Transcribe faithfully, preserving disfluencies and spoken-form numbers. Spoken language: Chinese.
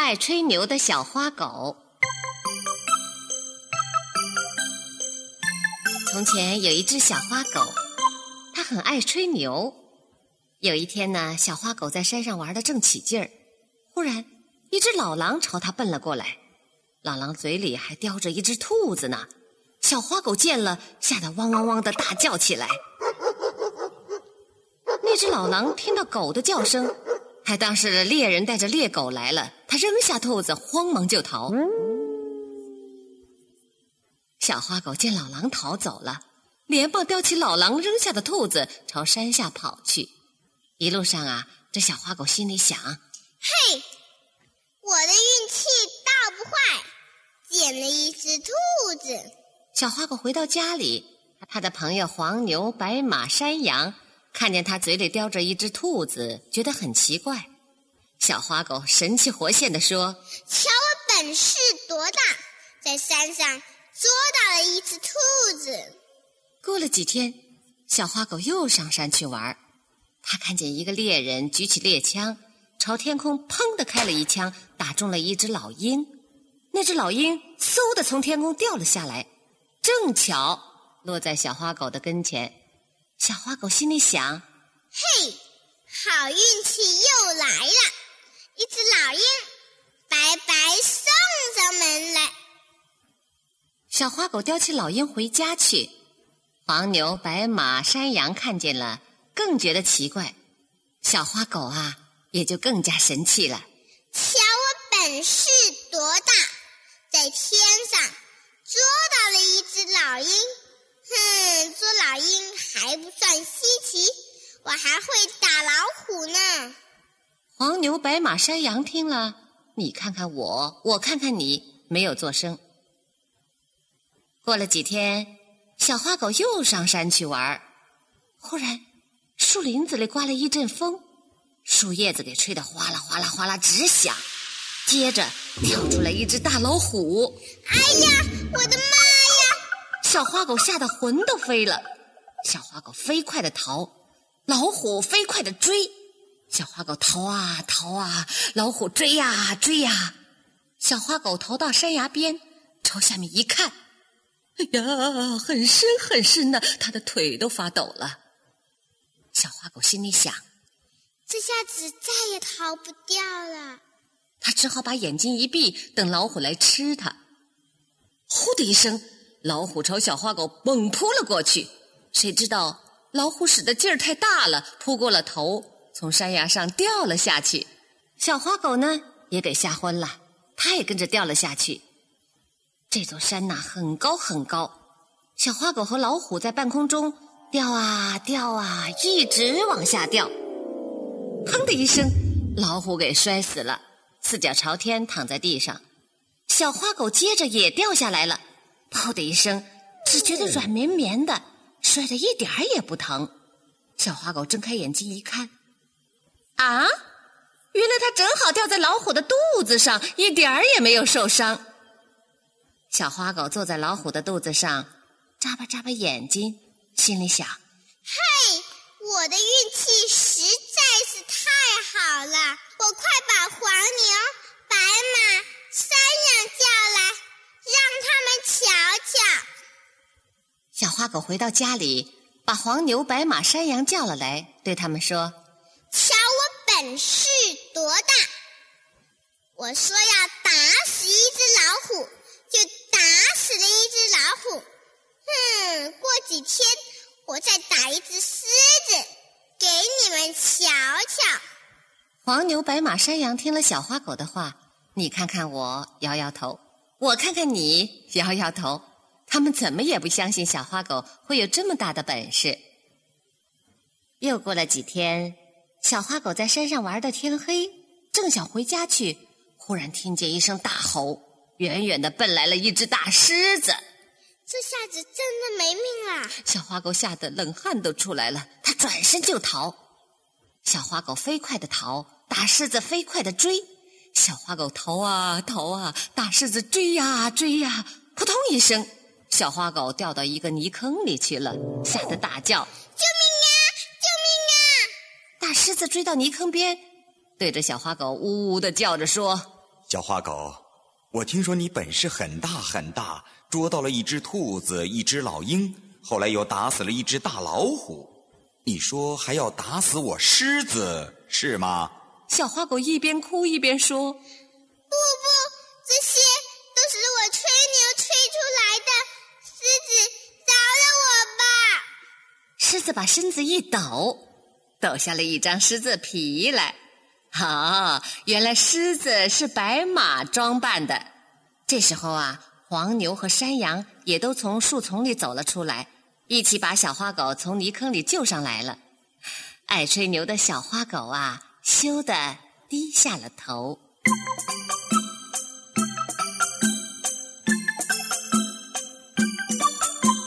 爱吹牛的小花狗。从前有一只小花狗，它很爱吹牛。有一天呢，小花狗在山上玩得正起劲儿，忽然一只老狼朝它奔了过来。老狼嘴里还叼着一只兔子呢，小花狗见了，吓得汪汪汪地大叫起来。那只老狼听到狗的叫声，还当是猎人带着猎狗来了，他扔下兔子，慌忙就逃。小花狗见老狼逃走了，连忙叼起老狼扔下的兔子，朝山下跑去。一路上啊，这小花狗心里想： 嘿，我的运气倒不坏，捡了一只兔子。 小花狗回到家里，他的朋友黄牛、白马、山羊看见他嘴里叼着一只兔子，觉得很奇怪。小花狗神气活现地说： 瞧我本事多大，在山上捉到了一只兔子。 过了几天，小花狗又上山去玩，他看见一个猎人举起猎枪，朝天空砰地开了一枪，打中了一只老鹰。那只老鹰嗖地从天空掉了下来，正巧落在小花狗的跟前。小花狗心里想： 嘿，好运气又来了，一只老鹰白白送上门来。 小花狗叼起老鹰回家去。黄牛、白马、山羊看见了，更觉得奇怪。小花狗啊，也就更加神气了。 瞧我本事多大，在天上捉到了一只老鹰。哼，捉老鹰还不算稀奇，我还会打老虎呢。 黄牛、白马、山羊听了，你看看我，我看看你，没有作声。过了几天，小花狗又上山去玩，忽然树林子里刮了一阵风，树叶子给吹得哗啦哗啦哗啦直响，接着跳出来一只大老虎。 哎呀，我的妈呀！ 小花狗吓得魂都飞了。小花狗飞快地逃，老虎飞快地追。小花狗逃啊逃啊，老虎追呀追呀。小花狗逃到山崖边，朝下面一看，哎呀，很深很深呢，它的腿都发抖了。小花狗心里想： 这下子再也逃不掉了。 它只好把眼睛一闭，等老虎来吃它。呼的一声，老虎朝小花狗猛扑了过去。谁知道老虎使的劲儿太大了，扑过了头，从山崖上掉了下去。小花狗呢，也给吓昏了，它也跟着掉了下去。这座山呐，很高很高，小花狗和老虎在半空中掉啊掉啊，一直往下掉。砰的一声，老虎给摔死了，四脚朝天躺在地上。小花狗接着也掉下来了，噗的一声，只觉得软绵绵的，摔得一点儿也不疼。小花狗睁开眼睛一看，啊，原来它正好掉在老虎的肚子上，一点儿也没有受伤。小花狗坐在老虎的肚子上，眨巴眨巴眼睛，心里想： 嘿，我的运气实在是太好了，我快把黄牛、白马、山羊叫来，让他们瞧瞧。 小花狗回到家里，把黄牛、白马、山羊叫了来，对他们说： 瞧我本事多大，我说要打死一只老虎，就打死了一只老虎。哼，过几天我再打一只狮子，给你们瞧瞧。 黄牛、白马、山羊听了小花狗的话，你看看我，摇摇头；我看看你，摇摇头。他们怎么也不相信小花狗会有这么大的本事。又过了几天，小花狗在山上玩到天黑，正想回家去，忽然听见一声大吼，远远地奔来了一只大狮子。 这下子真的没命了。 小花狗吓得冷汗都出来了，它转身就逃。小花狗飞快地逃，大狮子飞快地追。小花狗逃啊逃啊，大狮子追呀追呀，扑通一声，小花狗掉到一个泥坑里去了，吓得大叫： 救命啊！救命啊！ 大狮子追到泥坑边，对着小花狗呜呜地叫着说： 小花狗，我听说你本事很大很大，捉到了一只兔子，一只老鹰，后来又打死了一只大老虎。你说还要打死我狮子，是吗？ 小花狗一边哭一边说：不不，这些都是我吹牛吹出来的，狮子饶了我吧。 狮子把身子一抖，抖下了一张狮子皮来。哦，原来狮子是白马装扮的。这时候啊，黄牛和山羊也都从树丛里走了出来，一起把小花狗从泥坑里救上来了。爱吹牛的小花狗啊，羞得低下了头。